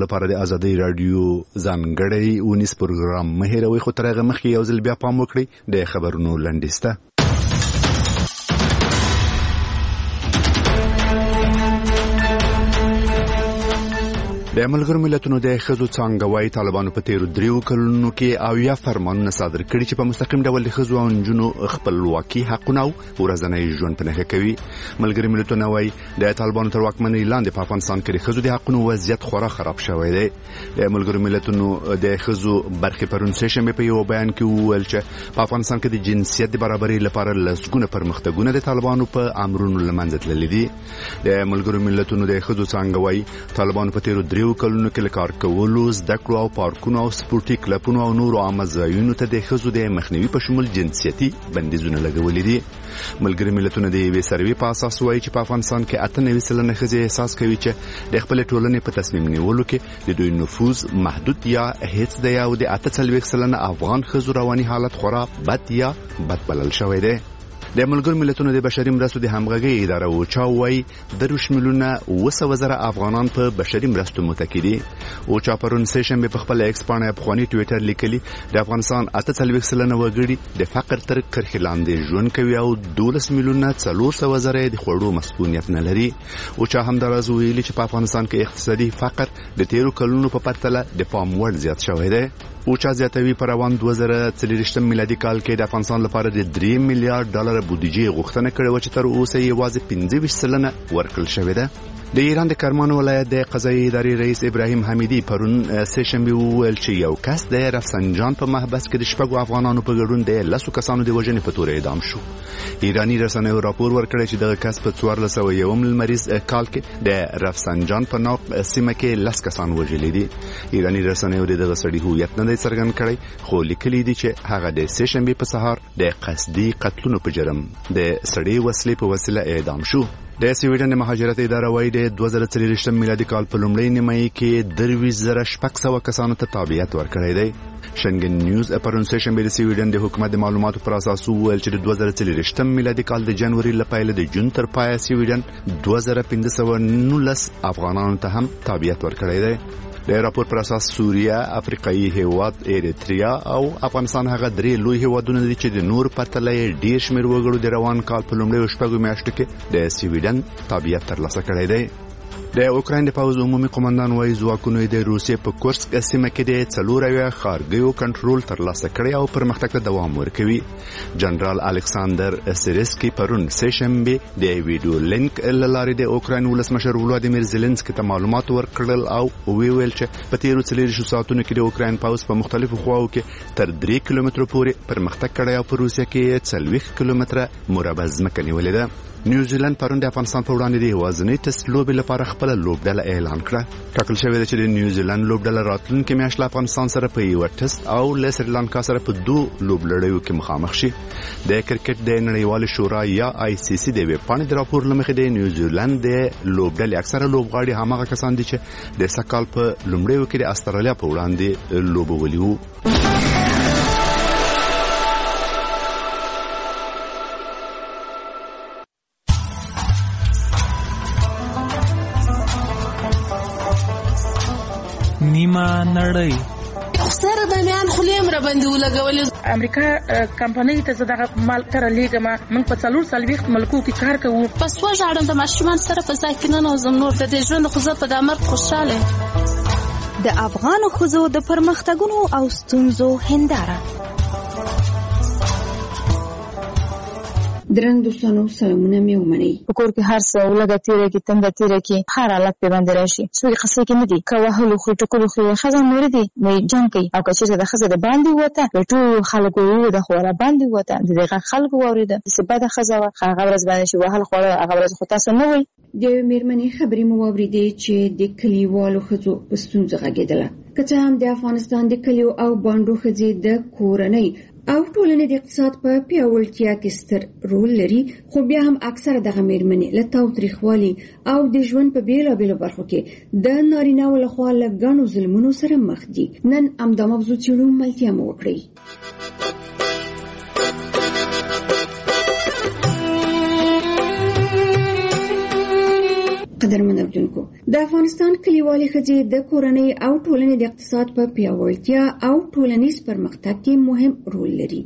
لپاره د ازادي رادیو ځانګړی ونیس پروګرام مهیروي خو تر هغه مخکې یو ځل بیا پام وکړئ د خبرونو لنډیسته. د ملګرو ملتونو د ښځو څانګوي طالبانو په تیرو 3 کلونو کې اویا فرمانونه صادر کړي چې په مستقیم ډول د ښځو او نجونو خپلواکي حقونه او ورځنی ژوند په نښه کوي. ملګرو ملتونو وايي د طالبانو تر واکمنۍ لاندې په افغانستان کې د ښځو د حقونو وضعیت خورا خراب شوی دی. د ملګرو ملتونو د ښځو برخې پرون سه په یو بیان کې وویل چې په افغانستان کې د جنسیت د برابرۍ لپاره لسګونه پرمختګونه د طالبانو په امرونو لمنځه تللي دي. د ملګرو ملتونو د ښځو څانګه وايي طالبانو په تیرو 3 کلونو کې کار کولو زده کړو او پارکونو او سپورتي کلبونو او نورو عامه ځایونو ته د ښځو د مخنیوي په شمول جنسیتي بندیزونه لګولي دي. ملګري ملتونه د یوې سروې په اساس وایي چې په افغانستان کې 98% ښځې احساس کوي چې د خپل ټولنې په تصمیم نیولو کې د دوی نفوذ محدود یا هیڅ دی او د 48% افغان ښځو رواني حالت خورا بد یا بد بلل شوی دی. د ملګرو ملتونو د بشري مرستو د همغږي اداره اوچا وايي 2 ملیونه 200,000 افغانان په بشري مرستو متکی دي. اوچا پرون سه شنبه په خپل ایکس باندې افغاني ټوئیټر لیکلي د افغانستان 48% وګړي د فقر تر کرښې لاندې ژوند کوي او 12 ملیونه 400,000 د خوړو مسؤلیت نه لري. اوچا هم د راز ویلي چې په افغانستان کې اقتصادي فقر د 13 کلونو په پرتله د پام وړ زیات شوی دی. اوچا زیاتوي پر روان 2023 میلادي کال کې د افغانستان لپاره د 3 میلیارډ ډالر بودیجې غوښتنه کړې و چې تر اوسه یوازې 25% ورکړل شوې ده. د ایران د کرمان ولایت د قضایي ادارې رئیس ابراهیم حمیدی پرون سه شنبه وویل چې یو کس د رفسنجان په محبس کې د شپږو افغانانو په ګډون د 10 کسانو د وژنې په تور اعدام شو. ایرانی رسنیو راپور ورکړی چې دغه کس په 1401 لمریز کال کې د رفسنجان په نوم سیمه کې 10 کسان وژلي دي. ایرانی رسنیو دغه سړي هویت نه څرګند کړی خو لیکلي دي چې هغه د سه شنبه په سهار د قصدي قتلونو په جرم د سړي وسلې په وسیله اعدام شو. د سویډن د مهاجرت اداره وايي د 2023 میلادي کال په لومړۍ نیمایي کې 23,600 کسانو ته تابعیت ورکړی دی. شنګن نیوز پرون سه شنبه د سویډن د حکومت د معلوماتو پر اساس وویل چې د 2023 میلادي کال د جنوري لپاره د جون تر پای سویډن 2519 افغانانو ته هم تابعیت ورکړی دی. د راپور پر اساس سوریه، افریقایي هیواد ایریتریا او افغانستان هغه 3 لوی هیوادونه دي چې د نور پرتله ډیر شمیر وګړو د روان کال په لومړیو شپږو میاشتو کې د سویډن تابعیت ترلاسه کړی دی. د اوکراین د پوځ عمومي قومندان وايي ځواکونو د روسیې په کورسک سیمه کې د 4 ښارګیو کنټرول ترلاسه کړی او پرمختګ ته دوام ورکوي. جنرال الکساندر سیرسکي پرون سه شنبه د ویډیو لینک لارې د اوکراین ولسمشر ولادیمیر زيلنسکي ته معلومات ورکړل او ویل چې په تیرو 4 ساعتونو کې د اوکراین پوځ په مختلفو خواو کې تر 3 کیلومترو پورې پرمختګ کړی او په روسیه کې 40 کیلومتره مربع ځمکه نیولې ده. نیوزیلند پرون د افغانستان په وړاندې د وازنی ټیسټ لوبې لپاره خپل لوبډله اعلان کړه. ټاکل شوی دی چې د نیوزیلند لوبډله راتلونکي میاشت له افغانستان سره په یو ټیسټ او له سریلانکا سره په 2 لوبلړیو کې مخامخ شي. د کرکټ د نړیوال شورا یا ICC د ویب پاڼې د راپور لمخې د نیوزیلند د لوبډلې اکثره لوبغاړي همغه کسان دي چې د سکهال په لومړیو کې د استرالیا په وړاندې لوبولي وو. نیمه نړۍ سره د میان خلیم را باندې ولګولې. امریکا کمپنۍ ته زړه مال تر لیګه ما من په 440 ملکو کې کار کوو. پس وژاړم د ماشومان سره په ځای کې نه نوزم نور د دې ژوند خو زه په دامر خوشاله. د افغان ښځو د پرمختګونو او ستونزو هنداره. درنګ دوستانو سلامونه مې ومنئ. په کور کې هر څه ولګه تیره کې تنده تیره کې هر حالت په باندې راشي. څوک خاصه کې نه دي که وهلو خو ټکلو خو خزان مور دي مې جنگ کوي او که چې د خزه د باندې وته په ټول خلکو یو د خوره باندې وته دغه خلکو وریده سبا د خزه هغه ورځ باندې شو وهل خوره هغه ورځ خو تاسو نه وي. د میرمنې خبرې مو واوریدې چې د کلیوالو ښځو په ستونزه غږېدله. که څه هم د افغانستان د کلیو او بانډو ښځې د کورنۍ او ټولنې د اقتصاد په پیاوړتیا کې ستر رول لري، خو بیا هم اکثره دغه میرمنې له تاوتریخوالي او د ژوند په بیلابیلو برخو کې د نارینه‌و لخوا له ګڼو ظلمونو سره مخ دي. نن همدا موضوع څېړو، ملتیا مو وکړئ. قدرمن اوریدونکو د افغانستان کلیوالي ښځې د کورنۍ او ټولنې د اقتصاد په پیاوړتیا او ټولنیز پرمختګ کې مهم رول لري.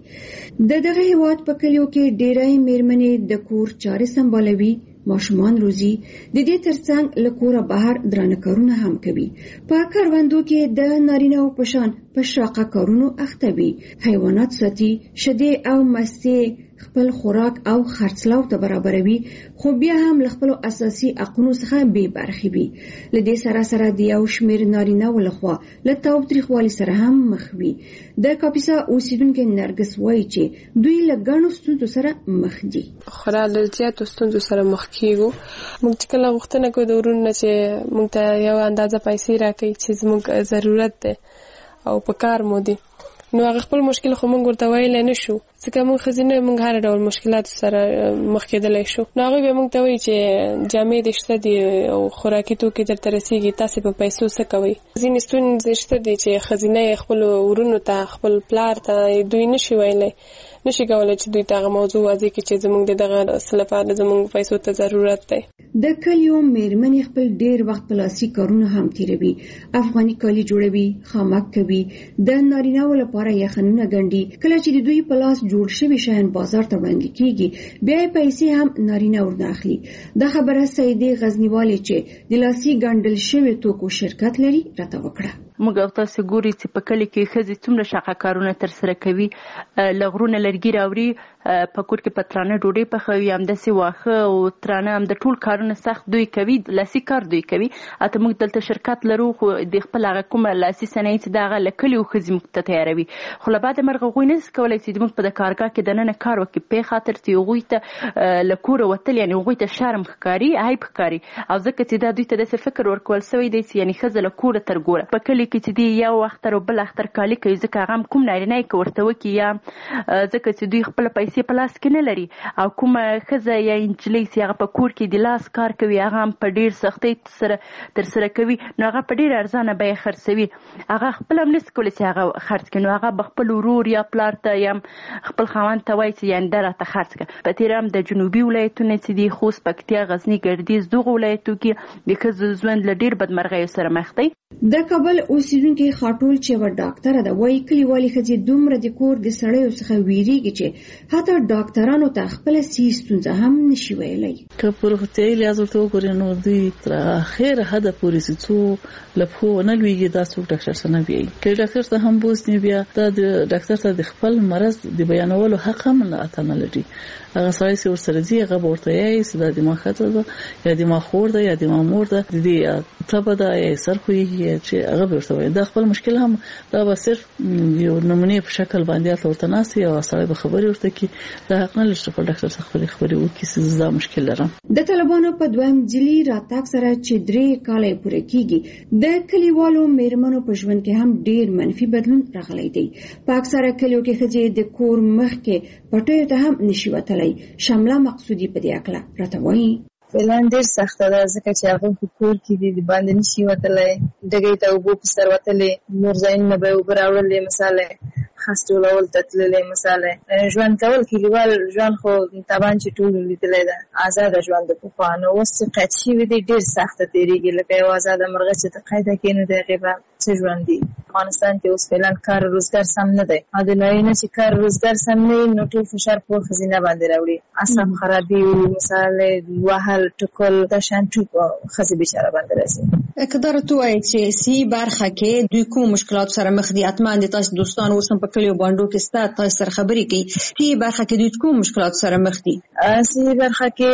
دغه هیواد په کلیو کې ډېری میرمنې د کور چارې سمبالوي، ماشومان روزي، د دې ترڅنګ له کوره بهر درانه کارونه هم کوي. په کروندو کې د نارینه‌و په شان په شاقه کارونو اخته وي، حیوانات ساتي، شیدې او مستې خپل خوراک او خرڅلاو ته برابروي، خو بیا هم له خپل اساسي حقوقو څخه بې برخې وي. له دې سره سره د یو شمېر نارینه‌و لخوا له تاوتریخوالي سره هم مخ وي. د کاپیسا اوسیدونکو نرګس وایي چې دوی له ګڼو ستونزو سره مخ دي. خورا له زیاتو ستونزو سره مخ کیږو. موږ چې کله غوښتنه کوو د ورونو چې موږ ته یو اندازه پیسې راکړي چې زموږ ضرورت دی او په کار مو دي، نو هغه خپل مشکل خو موږ ورته ویلی نه شو، ځکه موږ ښځینه موږ هر ډول مشکلاتو سره مخ کېدلی شو. نو هغوی به موږ ته وایي چې جامې دې شته دي او خوراکي توکي درته رسېږي، تاسې په پیسو څه کوئ. ځینې ستونزې شته دي چې ښځینه خپلو ورونو ته، خپل پلار ته دوی نشي ویلی، نشي کولی چې دوی ته هغه موضوع واضح کړي چې زموږ د دغه څه لپاره زموږ پیسو ته ضرورت دی. د کلیو میرمنې خپل ډیر وخت په لاسي کارونه هم تیروي. افغاني کالي جوړوي، خامک کوي، د نارینه‌و لپاره یخنونه ګنډي. کله چې د دوی په لاس جوړ شوي شیان بازار ته وړاندې کیږي، بیا یې پیسې هم نارینه ورنه اخلي. دا خبره سیدې غزنیوالې چې د لاسي ګنډل شوي توکو شرکت لري راته وکړه. موږ او تاسو ګوري چې په کلی کې ښځې څومره شاقه کارونه ترسره کوي، له غرونه لرګي راوړي، په کور کې په ترانه ډوډۍ پخوي، همداسې واښه او ترانه، هم د ټول کارونه سخت دوی کوي، لاسي کار دوی کوي. اته موږ دلته شرکت لرو، خو د خپل هغه کومه لاسي صنایع چې دغه له کلیو ښځې موږ ته تیاروي، خو له بعده مرغه هغوی نشي کولی چې موږ په د کارګاه کې دننه کار وکړي، په خاطر چې هغوی ته له کوره وتل یعنې هغوی ته شرم ښکاري، عیب ښکاري، او ځکه چې دا دوی ته داسې فکر ورکول شوی دی چې یعنې ښځه له کوره تر ګوره په کلي کې چې دی یو اختر او بل اختر کالي کوي، ځکه هغه هم کوم نارینه یې که ورته وکړي، یا ځکه چې دوی خپله پیسې په لاس کې نه لري، او کومه ښځه یا نجلۍ چې هغه په کور کې د لاس کار کوي، هغه هم په ډېر سختۍ سره ترسره کوي، نو هغه په ډېر ارزانه بیه خرڅوي. هغه خپله هم نشي کولی چې هغه خرڅ کړي، نو هغه به خپل ورور یا پلار ته یا خپل خاوند ته وایي چې یعنې دا راته خرڅ کړه. په تېره هم د جنوبي ولایتونه چې دي، خوست، پکتیا، غزني، ګردیز، دغو ولایتو کې د ښځو ژوند له ډېر بدمرغیو سره مخ دی. د کابل اوسیدونکي خاټول چې یوه ډاکټره ده وایي کلیوالي ښځې دومره د کور د سړیو څخه ویریږي چې حتی ډاکټرانو ته خپله صحي ستونزه هم نشي ویلی. که په روغتیایي لحاظ ورته وګورې نو دوی تر اخره حده پورې چې څو له پښو ونه لوېږي دا څوک ډاکټر ته نه بیایي. که ډاکټر ته هم بوځي، بیا دا د ډاکټر ته د خپل مرض د بیانولو حق هم اته نه لري. هغه سړی چې ورسره ځي هغه به ورته وایي چې دا د ما ښځه ده یا د ما خور ده یا د ما مور ده، د دې تبه ده یا سر خوږي، چې هغه به ورته وایي. دا خپل مشکل هم دا به صرف یو نمونې په شکل باندې ورته ناست او سړی به خبرې ورته کوي. دا حق نه لري چې خپل ډاکټر څخه خبرې وکړي چې زه دا مشکل لرم. د طالبانو په دویم ځلي راتګ سره چې 3 کاله پوره کیږي، د کلیوالو میرمنو په ژوند کې هم ډیر منفي بدلون راغلی دی. په اکثره کلیو کې ښځې د کور مخ کې پټیو ته هم نشي وتلی. شمله مقصودی په دې اړه راته وایي. فعلا ډیر سخته ده، ځکه چې هغه په کور کې دي، د باندې نشي وتلی، ډګۍ ته اوبه په سر وتلی، نور ځایونه به اوبه راوړلې، مثاله خاص ټولول ته تللی، مثاله ژوند کول کلیوال ژوند خو طبعا چې ټولو لیدلی ده، ازاده ژوند د پخوا. نو اوس چې قید شوي دی ډېر سخته تېرېږي، لکه یو ازاده مرغه چې ته قیده کړې نو د هغې به څه ژوند دي. افغانستان کې اوس فعلا کار روزګار سم نه دی، او د نارینه چې کار روزګار سم نه وي نو ټول فشار په ښځینه باندې راوړي، اعصاب خرابي، مثاله وهل ټکول، دا شیان ټول په ښځې بیچاره باندې راځي. که دا راته ووایي چې صحي برخه کې دوی کومو مشکلاتو سره مخ دي؟ حتما د تاسو دوستان اوس هم په کلیو بانډو کې ستا تاسو سره خبرې کوي. صحي برخه کې دوی کوم مشکلاتو سره مخ دي؟ صحي برخه کې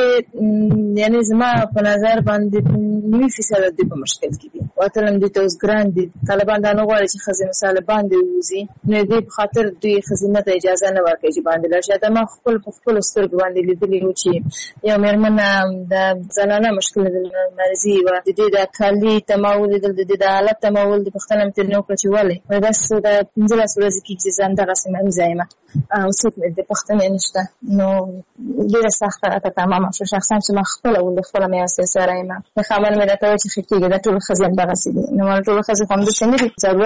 یعنې زما په نظر باندې 90% دوی په مشکل کې دي. وتلم دوی ته اوس ګران دي. طالبان دا نه غواړي چې ښځې مثاله باندې ووځي، نو دوی په خاطر دوی ښځینه ته اجازه نه ورکوي چې باندې لاړ شي. دا ما خپل په خپلو سترګو باندې لیدلي وو چې یو مېرمنه د زنانه مشکل مرضي وه، د دې د کالي تماول لیدل، د دې د حالت تماول د پوښتنه مې ترې وکړه چې ولې؟ وایي بس د 15 ورځې کېږي چې زه همدغسې مریضه یم او څوک مې د پوښتنې نشته. نو ډېره سخته راته تمامه شوه. شخصا چې ما خپله ولې خپله مې یو سره یم، د خاوند مې راته وایي چې ښه کېږي دا ټولې ښځې همدغسې دي. نو ټولې ښځې خو همداسې نه دي، ضرورت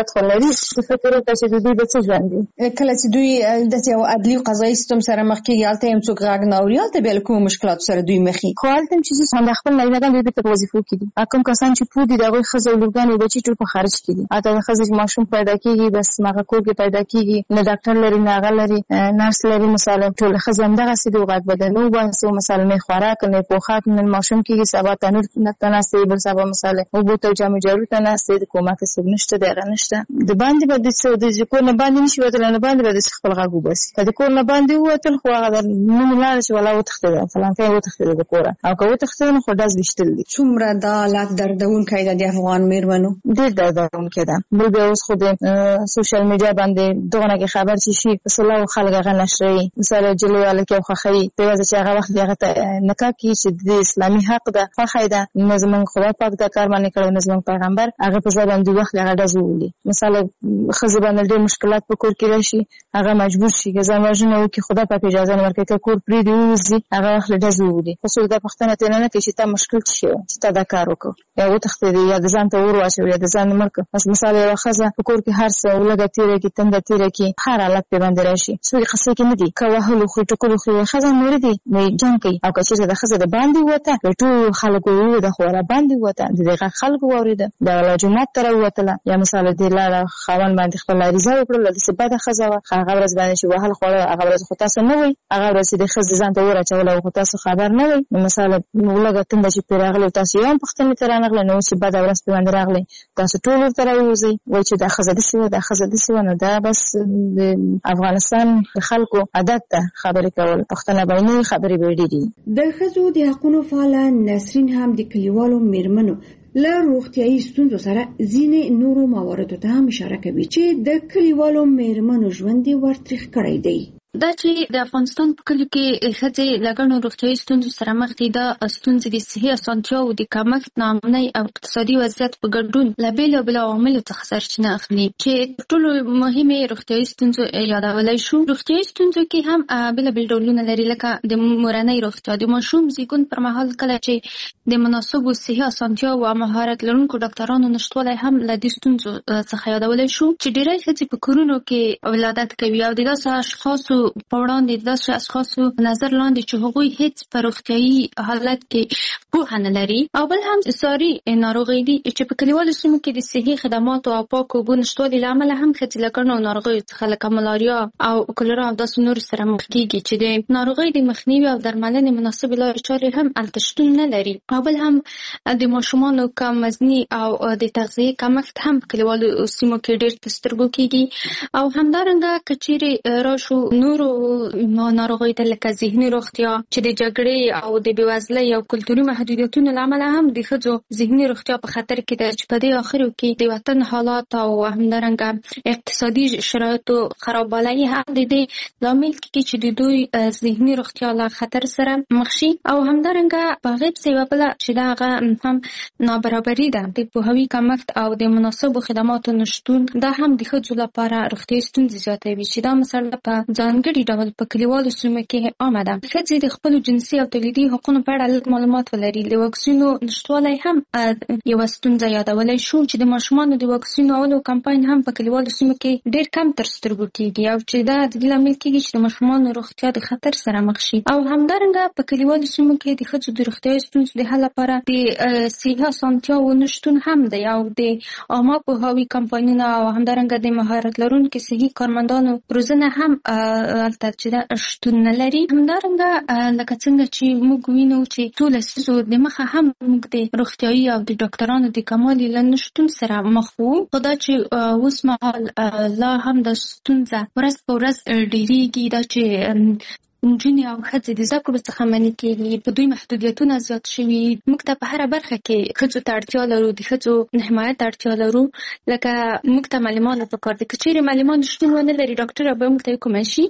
مهارت خو لري فکر وکړه چې دوی به څه ژوند دي. کله چې دوی د یو عدلي قضایي سیستم سره مخ کېږي هلته هم څوک غږ نه اوري، هلته بیا له کومو مشکلاتو سره دوی مخ وي. خو هلته هم چې څه د خپل نارینهګان دوی په وظیفو کې دي، کوم کسان چې پوه دي د هغوی ښځې او لورګانې او بچي ټول په خارج کې دي. هلته د ښځې ماشوم پیدا کېږي بس هغه کور کې پیدا کېږي، نه ډاکټر لري نه هغه لري نرس لري، مثلا ټوله ښځې همدغسې دي. غږ به د نه وباسو، مثلا نه خوراک نه پوښاک، نن ماشوم کېږي سبا تنور ته ناستې، بل سبا مثلا اوبو ته جامې جارو ته ناستې، د کومک څوک نشته، د هغه نشته. د باندې به د کور نه باندې نشي وتلی، نه باندې به د خپل غږ وباسي. که د کور نه باندې ووتل خو هغه د نوم لاړه چې ولا وتښتېده فلانکی وتښتېده د کوره، او که وتښتېده نو خو ډز ویشتل دي. څومره دا حالت دردونکی ده د افغان مېرمنو؟ ډېر دردونکی ده. بل بیا اوس خو د سوشل میډیا باندې دغه نه کې خبر چې شي په سلاو خلک هغه نشروي، مثلا جلوی هلکې او خوښوي په یوازې چې هغه وخت هغه ته نکاح کړي چې د اسلامي حق ده، خوښی ده، نه زموږ خدای پاک دا کار باندې کړی، نه زموږ پیغمبر، هغه په ځای باندې وخت هغه ډز وولي. مثلا ښځې باندې ډېر مشکلات په کور کې راشي، هغه مجبور شي که ځان وژنه وکړي، خدای پاک اجازه نه ورکوي، که کور پرېږدي ووځي هغه وخت له ډز وولي. خو څوک دا پوښتنه ترېنه نه کوي چې تا مشکل څه شی و چې تا دا کار وکړ، یا وتښتېدې یا د ځان ته اور واچوي یا د ځان مړ کړ. بس مثلا یوه ښځه په کور کې هر څه لږه تېره کړي، تنده تېره کړي، هر حالت پرې باندې راشي، څوک یې قصې کې نه دي، که وهلو خو ټکلو خو ښځه مړه دي جنګ کوي. او که چېرته د ښځه د باندې ووته د ټولو خلکو ووده خو را باندې ووته، د دې غږ خلکو واورېده، د ولا جومات ته راووتله، یا مثلا دې لاړه خاوند باندې خپل عریضه وکړله، داسې بده ښځه وه، هغه ورځ باندې چې وهل خوړل هغه ورځ خو تاسو نه وئ، هغه ورځ چې د ښځې ځان ته اور اچولی خو تاسو خبر نه وئ. نو مثلا لږه تنده چې پرې راغلی تاسو یو هم پوښتنې ته رانغلی، نو اوس چې بده ورځ پرې باندې راغلی تاسو ټول ورته راووځئ وایي چې دا ښځه داسې وه دا ښځه داسې وه. نو دا بس د افغانستان د خلکو عادت ده خبرې کول، پوښتنه به یې نه وي، خبرې به یې ډېرې وي. د ښځو د حقونو فعاله نسرین هم د کلیوالو مېرمنو له روغتیایي ستونزو سره ځینې نورو مواردو ته هم اشاره کوي چې د کلیوالو مېرمنو ژوند یې ورتریخ کړی دی. دا چې د افغانستان په کلیو کې ښځې له ګڼو روغتیایي ستونزو سره مخ دي، دا ستونزې د صحي اسانتیاوو د کمښت، ناامنۍ او اقتصادي وضعیت په ګډون له بېلابېلو عواملو څخه سرچینه اخلي چې تر ټولو مهمې روغتیایي ستونزو یادولی شو. روغتیایي ستونزو کې هم بېلابېل ډولونه لري، لکه د مورنۍ روغتیا، د ماشوم زیږون پر مهال کله چې د مناسبو صحي اسانتیاوو او مهارت لرونکو ډاکټرانو نشتوالی هم له دې ستونزو څخه یادولی شو چې ډېری ښځې په کورونو کې ولادت کوي او د داسې اشخاصو په وړاندې داسې اشخاصو نظر لاندې چې هغوی هیڅ په روغتیایي حالت کې پوهه نه لري. او بل هم ساري ناروغۍ دي چې په کلیوالو سیمو کې د صحي خدماتو او پاکو اوبو نشتوالي له امله هم ښځې له ګڼو ناروغیو څخه لکه ملاریا او کولرا او داسې نورو سره مخ کېږي چې د ناروغۍ د مخنیوي او درملنې مناسبې لارې چارې هم هلته شتون نه لري. او بل هم د ماشومانو کم وزني او د تغذیې کمښت هم په کلیوالو سیمو کې ډېر په سترګو کېږي. او همدارنګه که چیرې راشو نورو ناروغیو ته لکه ذهني روغتیا چې د جګړې او د بېوزلۍ او کلتوري محدودیتونو له امله هم د ښځو ذهني روغتیا په خطر کې ده چې په دې اخرو کې د وطن حالات او همدارنګه اقتصادي شرایطو خرابوالی هم د دې لامل کېږي چې د دوی ذهني روغتیا له خطر سره مخ شي. او همدارنګه په هغې پسې یوه بله چې د هغه هم نابرابري ده، د پوهاوي کمښت او د مناسبو خدماتو نشتون، دا هم د ښځو لپاره روغتیایي ستونزې زیاتوي چې دا مسله په ځانګړي ډول په کلیوالو سیمو کې عامه ده. ښځې د خپلو جنسي او تولیدي حقونو په اړه لږ معلومات ولري. د واکسینو نشتوالی هم یوه ستونزه یادولی شو چې د ماشومانو د واکسینو اولو کمپاین هم په کلیوالو سیمو کې ډېر کم تر سترګو کېږي او چې دا د دې لامل کېږي چې د ماشومانو روغتیا د خطر سره مخ شي. او همدارنګه په کلیوالو سیمو کې د ښځو د روغتیایي ستونزو د حل لپاره د صحي اسانتیاوو نشتون هم دی او د عامه پوهاوي کمپاینونه او همدارنګه د مهارت لرونکو صحي کارمندانو روزنه هم هلته چې دا شتون نه لري. همدارنګه لکه څنګه چې موږ وینو چې څو لسیزو د مخه هم موږ د روغتیایي او د ډاکټرانو د کموالي له نشتون سره مخ وو، خو دا چې اوس مهال لا هم د ستونزه ورځ په ورځ ډېرېږي، دا چې نجونې او ښځې د زده کړو څخه منع کېږي، په دوی محدودیتونه زیات شوي. موږ ته په هره برخه کې ښځو ته اړتیا لرو، د ښځو حمایت ته اړتیا لرو. لکه موږ ته معلمان پکار دي، که چېرې معلمان شتون ونه لري ډاکټره به موږ ته کومه شي.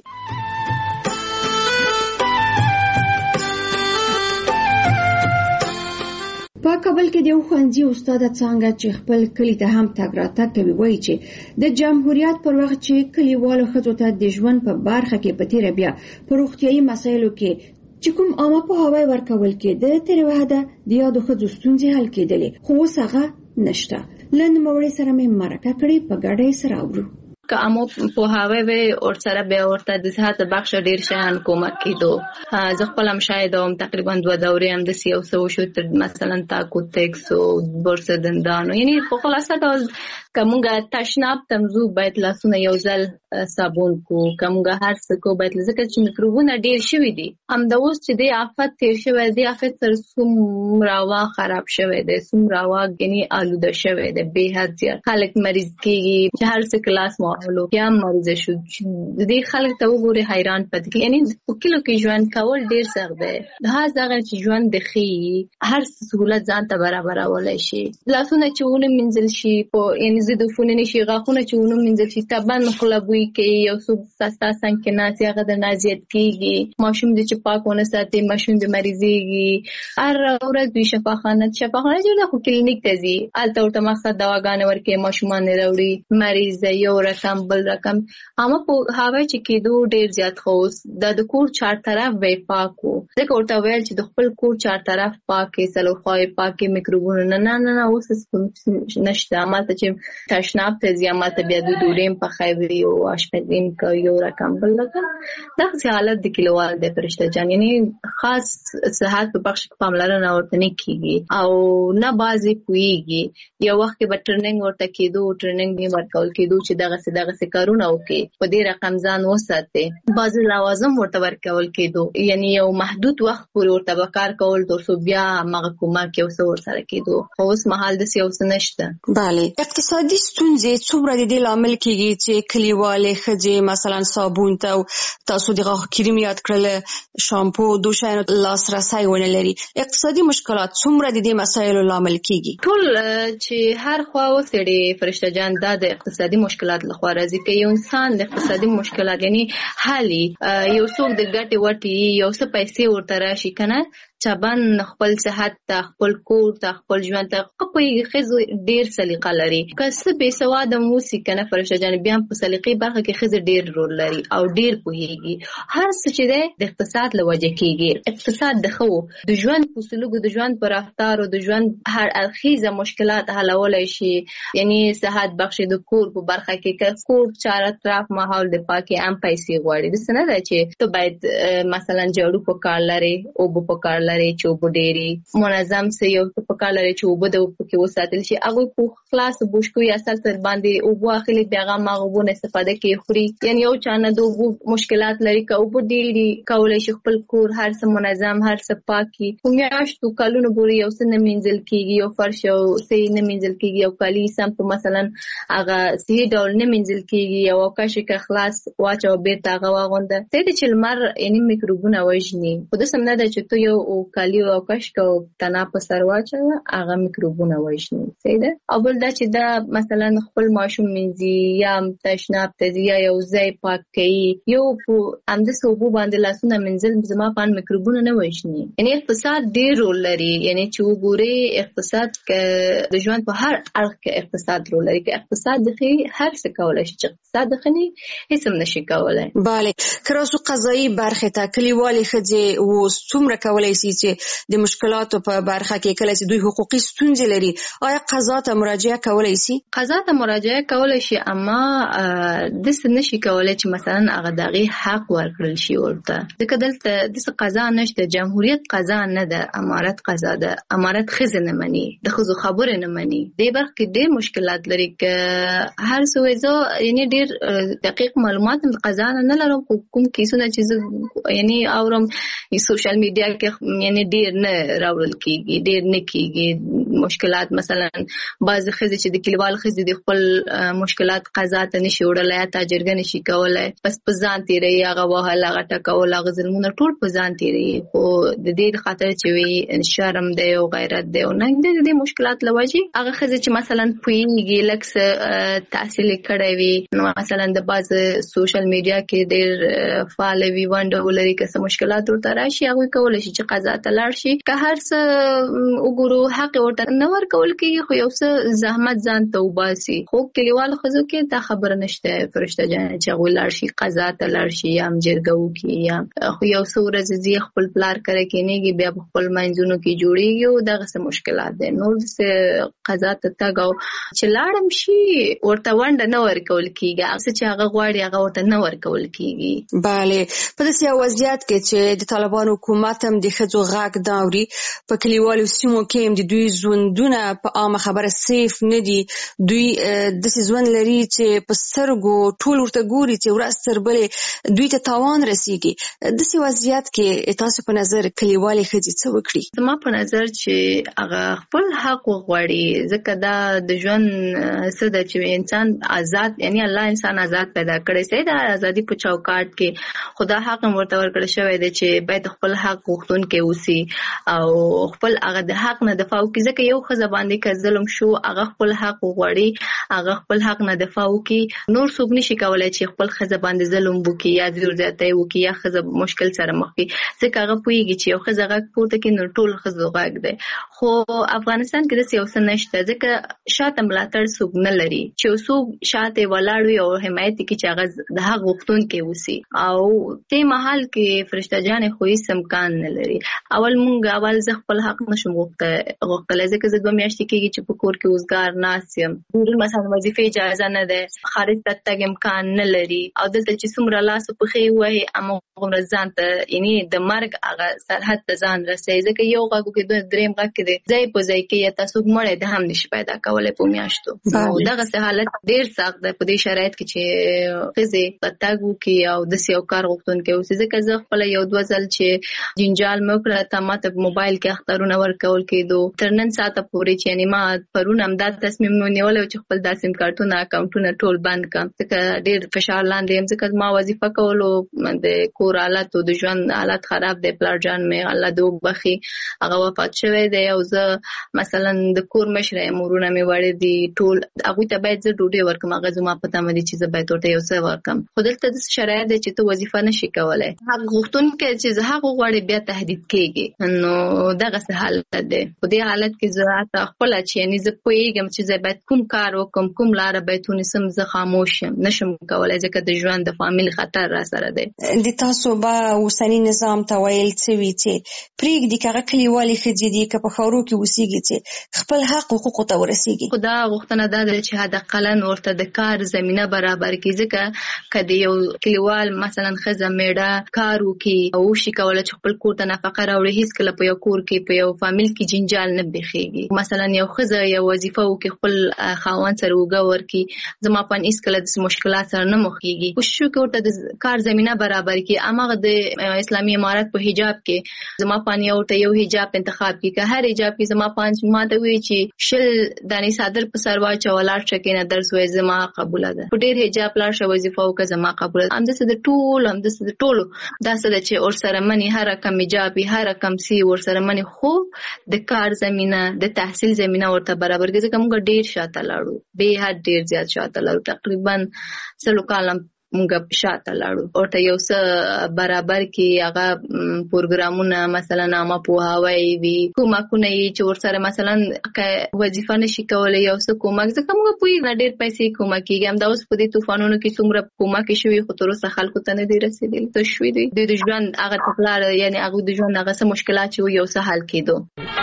په کابل کې د یو ښوونځي استاده څانګه چې خپل کلي ته هم تګ راتګ کوي وایي چې د جمهوریت پر وخت چې کلیوالو ښځو ته د ژوند په برخه کې په تېره بیا په روغتیایي مسایلو کې چې کوم عامه پوهاوی ورکول کېده تېره وحده د یادو ښځو ستونزې حل کېدلې، خو اوس هغه نشته. لن موړې سره مې مرکه کړې په ګډه سره اورو. که امو په هاوی وی اور سره به ورته د صحت بخش ډیر شان کومک کیدو. زه خپل هم شاید تقریبا 2 دورې هم د سیو سو شو مثلا تاکو تکس او برس دندانو یعنی په خلاصه ډول کومګه تشناب تمزو باید لاسونه یو ځل صابون کو کومګه هر څه کو باید ځکه چې میکروبونه ډیر شوي دي. هم د اوس چې د آفت تیر شوی دی آفت تر څومره خراب شوی دی څومره یعنی آلوده شوی دی به حد زیات خلک مریض کیږي چې هر څه کلاس ماحول یا مریض شو د دې خلک ته وګوره حیران پد کی یعنی په کلو کې ژوند کول ډیر سخت دی. دا ځکه چې ژوند د خي هر سہولت ځان ته برابر ولای شي لاسونه چې ونه منځل شي په یعنی زدفونه نشي غاخونه چې ونه منځل شي تبان مخلبوي کې یو څو سستا څنګه ناسي هغه د نازیت کیږي ماشوم د چې پاکونه ساتي ماشوم د مریضيږي هر ورځ د شفاخانه چې د کلینیک ته ځي الته ورته مقصد دواګانې ورکې ماشومان نه راوړي مریض یو رقم بل رقم اما په هاوی چې کېدو ډیر زیات خوس د کور چار طرف وې پاکو ځکه ورته ویل چې د خپل کور چار طرف پاکې سلو خوای پاکې میکروبونه نه اوس نشته عمل ته چې تشناب ته زیامت بیا د ډوریم په خایوي او اشپزین کوي یو رقم بل رقم دغه حالت د کلیوال د فرشته جان یعنی خاص صحت په بخش پاملرنه ورته نه کیږي او نه بازي کويږي یو وخت به ټریننګ ورته کېدو ټریننګ به ورکول کېدو چې دغه کارونه وکي په دې رقم ځان وساتي بعض لوازم ورته ورکول کېدو یعنی یو محدود وخت پورې ورته وکړ کول تر بیا مغه کې اوس ورسره کېدو خو اوس مهال د سیاست نشته. بله اقتصادي ستونزې څومره د دې لامل کېږي چې کلیوالې ښځې مثلا صابون ته تاسو د غاښ کریم یاد کړل شامپو دوشاینو لاسرسی ونه لري اقتصادي مشکلات څومره د دې مسایلو لامل کېږي؟ ټول چې هر خوا وسړي فرشته جان د اقتصادي مشکلات لخوا راځي کې یو انسان د اقتصادي مشکلات یعنی حالي یو څوک د ګټې وټي یو څه پیسې ورته راشي کنه چابان خپل صحت ته خپل کور ته خپل ژوند ته خپل خزو ډیر سلیقه لري کسه بے سواد موسی کنه فرشته جان بیا په سلیقې برخه کې خزه ډیر رول لري او ډیر پوهیږي هر څه چې د اقتصاد لوجه کیږي اقتصاد د خو د ژوند په سلوک د ژوند پر رفتار او د ژوند هر اړخیزه مشکلات حلولای شي یعنی صحت بخش د کور په برخه کې کور چار اطراف ماحول د پاکي ام پیسې غواړي د سند چې ته باید مثلا جوړو په کار لري او په کار لري چې وبډيري منظم سي یو په کار لري چې وبد او کې وساتل شي هغه په خلاص بوشکو یا اثر تر باندې او واخلي بیاغه ماغبونه استفاده کوي خوري یعنی یو چانه دوه مشکلات لري که وبډيري کولای شي خپل کور هر څه منظم هر څه پاکي میاشتو کلونو پورې یو څه نه منځل کیږي یو فرش او سي نه منځل کیږي او کالي سم په مثلا هغه سي ډول نه منځل کیږي او کاشي که خلاص واچو بیرته هغه واغونده ته د چلمر یعنی میکروبونه وژني خو د سم نه د چې تو یو کالی او کاش کو تنا په سر واچو هغه میکروبونه وژني سیده او بل دا چې دا مثلا خپل ماشوم منځي یا تشناب تزیا یو ځای پاک کوي یو په امده صوبو باندې لاسونه منځل زما پان میکروبونه نه وژني یعنی اقتصاد ډیر رول لري یعنی چې وګوري اقتصاد د ژوند په هر اړخ کې اقتصاد رول لري که اقتصاد د هر څه کولای شي چې اقتصاد د خني هیڅ هم نشي کولای. بله کراسو قضایي برخه ته کلیوالې ښځې و څومره کولای شي چې د مشکلاتو په برخه کې کله چې دوی حقوقي ستونزې لري آیا قضا ته مراجعه کولای شي؟ قضا ته مراجعه کولای شي اما د څه نشي کولای چې مثلا هغه دغه حق ورکړل شي ورته ځکه دلته د قضا نشته جمهوریت قضا نه ده امارت قضا ده امارت خزه نه مني د خزو خبره نه مني د برخه کې ډېر مشکلات لري ک هر څه یعنی ډېر دقیق معلومات د قضا نه لرم کوم کیسونه چې یعنی اورم سوشل میډیا کې یعنی ډیر نه راوړل کیږي ډیر نه کیږي مشکلات مثلا بعض خزې چې د کلیوال خزې د خپل مشکلات قضا ته نشي وړلای یا تاجرګه نشي کولای بس په ځان تیری هغه وهله غټه کول هغه ظلمونه ټول په ځان تیری خو د دې خاطر چې وي شرم دی او غیرت دی او نه د دې مشکلات لوجي هغه خزې چې مثلا پوینګي لکس تحصیل کړی وي نو مثلا د بعض سوشل میډیا کې ډیر فعال وي وانډ ولري که څه مشکلات ورته راشي هغه کولای شي چې قضا قضا ته لاړ شي که هر څه وګورو حق ورته نه ورکول کېږي خو یو څه زحمت ځان ته وباسي خو کلیوالو ښځو کې دا خبره نشته فرشته جان چې هغوی لاړ شي قضا ته لاړ شي یا هم جرګه وکړي یا خو یو څه ورځې ځي خپل پلار کره کېنېږي بیا په خپل منځونو کې جوړېږي او دغسې مشکلات دی نور داسې قضا ته تګ او چې لاړم شي ورته ونډه نه ورکول کېږي هغه څه چې هغه غواړي هغه ورته نه ورکول کېږي. بله په داسې یو وضعیت کې چې د طالبانو حکومت هم د ښځو غږ نه اوري په کلیوالو سیمو کې هم د دوی ژوندونه په عامه خبره سیف نه دي دوی داسې ژوند لري چې په سترګو ټول ورته ګوري چې ورځ تر بلې دوی ته تاوان رسیږي. داسې وضعیت کې تاسو په نظر کلیوالې ښځې څه وکړي؟ زما په نظر چې هغه خپل حق وغواړي ځکه دا د ژوند څه ده چې انسان آزاد یعنی الله انسان آزاد پیدا کړی سي د ازادي په چوکاټ کې خدا حق ورته ورکړی شوی دی چې باید خپل حق غوښتونکي اوسي او خپل هغه د حق نه دفاع وکړي ځکه یو ښځه باندې که ظلم شو هغه خپل حق وغواړي هغه خپل حق نه دفاع وکړي نور څوک نشي کولای چې خپل ښځه باندې ظلم وکړي یا زور زیاتی وکړي یا ښځه مشکل سره مخ کړي ځکه هغه پوهېږي چې یو ښځه غږ پورته کړي نو ټول ښځو غږ دی خو افغانستان کې داسې یو څه نشته ځکه شاته ملاتړ څوک نه لري چې څوک شاته ولاړ وي او حمایت وکړي چې هغه د حق غوښتونکی اوسي او دې مهال کې فرشته جانې خو هېڅ امکان نه لري اول زه خپل حق نشم غوښتلی ځکه زه 2 میاشتې کېږي چې په کور کې اوزګار ناست یم مثلا وظیفې اجازه نه ده خارج ته تګ امکان نه لري او دلته چې څومره لاس په پښې ووهي هماغومره ځان ته یعنې د مرګ هغه سرحد ته ځان رسوي ځکه یو غږ کې درېیم غږ کې دی ځای په ځای کې یا تاسو مړی د هم نشي پیدا کولی په میاشتو دغسې حالت ډېر سخت دی په دې شرایط کې چې ښځې په تګ وکړي او داسې یو کار غوښتونکی اوسي ځکه زه خپله 1-2 ځل چې جنجال مې وکړه تا ما ته په موبایل کې اخترونه ورکول کېدو تر نن ساعته پورې چې یعنې ما پرون همدا تصمیم مې ونیولی چې خپل دا سیم کارتونه اکاونټونه ټول بند کړم ځکه ډېر فشار لاندې یم ځکه ما وظیفه کولو د کور حالت او د ژوند حالت خراب دی پلار جان مې الله دې وبخي هغه وفات شوی دی او زه مثلا د کور مشره یم ورونه مې وړي دي ټول هغوی ته باید زه ډوډۍ ورکړم هغه زما په تمه دي چې زه باید ورته یو څه ورکړم خو دلته داسې شرایط دی چې ته وظیفه نشي کولی حق غوښتونکی چې زه حق وغواړي بیا تهدید کېږي نو دغسې حالت دی په دې حالت کې زه حتی خپله چې یعنې زه پوهېږم چې زه باید کوم کار وکړم کوم لاره باید ونیسم زه خاموش یم نشم کولی ځکه د ژوند د فامیل خطر را سره دی. د تاسو به اوسني نظام ته ویل څه وي چې پرېږدي که هغه کلیوالې ښځې دي که په ښارو کې اوسېږي چې خپل حق حقوقو ته ورسېږي خو دا غوښتنه دا ده چې حداقلا ورته د کار زمینه برابر کړي ځکه که د یو کلیوال مثلا ښځه میړه کار وکړي او وشي کولی چې خپل کور ته نفقه راوړي هېڅکله په یو کور کې په یو فامیل کې جنجال نه بېخېږي مثلا یو ښځه یو وظیفه وکړي خپل خاوند سره اوږه ورکړي زما په هېڅکله داسې مشکلات سره نه مخ کېږي کوشش وکړي ورته د کار زمینه برابر کړي هماغه د اسلامي امارت په حجاب کې زما په ورته یو حجاب انتخاب کړي که هر حجاب کې زما په ما ته وایي چې 10 دانې څادر په سر واچوه ولاړ شه کېنه درس وایي زما قبوله ده په ډېر حجاب لاړ شه وظیفه وکړه زما قبوله ده همداسې د ټولو داسې ده چې ورسره مني هر رقم حجاب هر رقم سی ورسره مني خو د کار زمینه د تحصیل زمینه ورته برابر کړي ځکه موږ ډېر شاته لاړو به حد ډېر زیات شاته لاړو تقریبا 100 کاله موږ شاته لاړو ورته یو څه برابر کړي هغه پروګرامونه مثلا عامه پوهاوی وي کومکونه یې چې ورسره مثلا که وظیفه نشي کولی یو څه کومک ځکه موږ پوهېږو ډېر پیسې کومک کېږي همدا اوس په دې طوفانونو کې څومره کومکې شوي خو تر اوسه خلکو ته نه دي رسېدلي څه شوي دي دوی د ژوند هغه تکلاره یعنې هغوی د ژوند هغه څه مشکلات چې وي یو څه حل کېدو.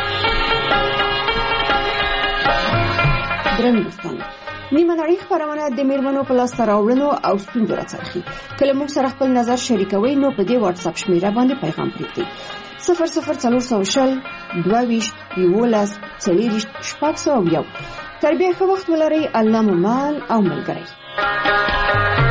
درنو دوستانو نیمه نړۍ خپرونه د میرمنو په لاسته راوړنو او ستونزو راڅرخي کله موږ سره خپل نظر شریکوئ نو په دې واتس اپ شمیره باندې پیغام پرېږدئ 00420 22 11 4 تر بیا ښه وخت ولرئ الله مو مال او ملګری.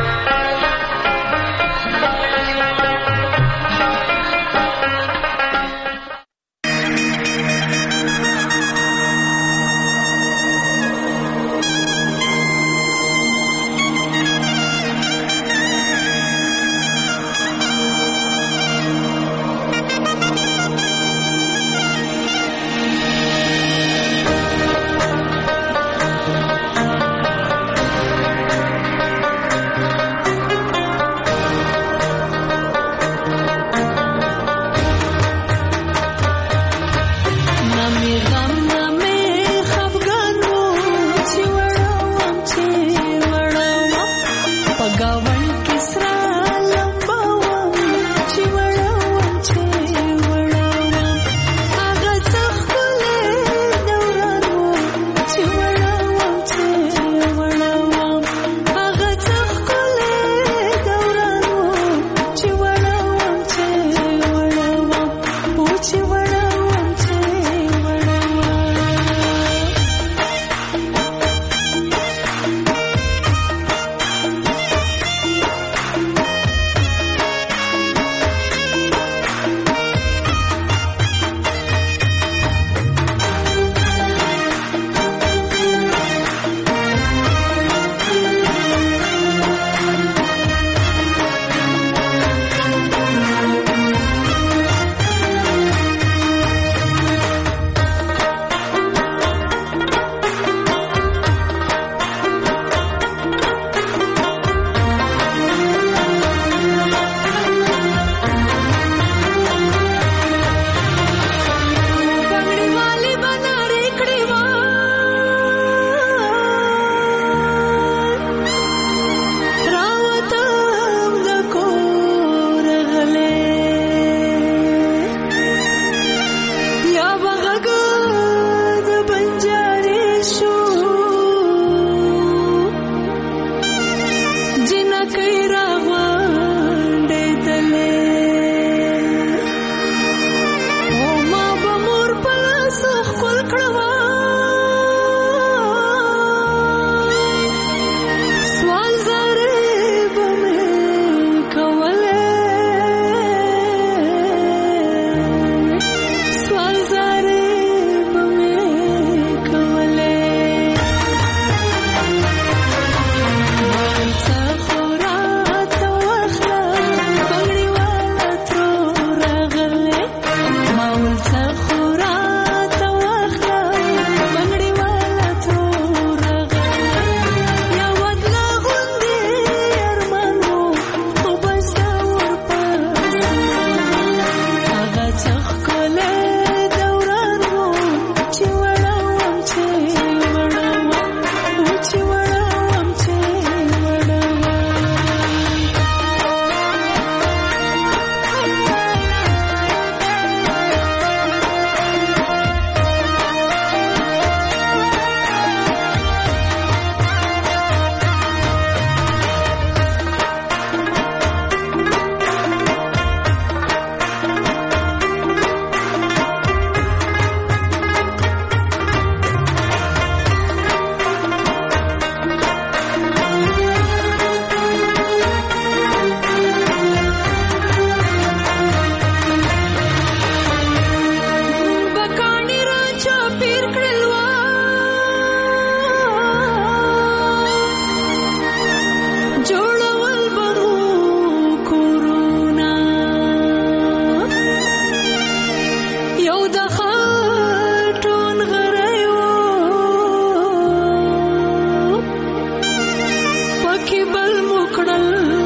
کې بل مکړل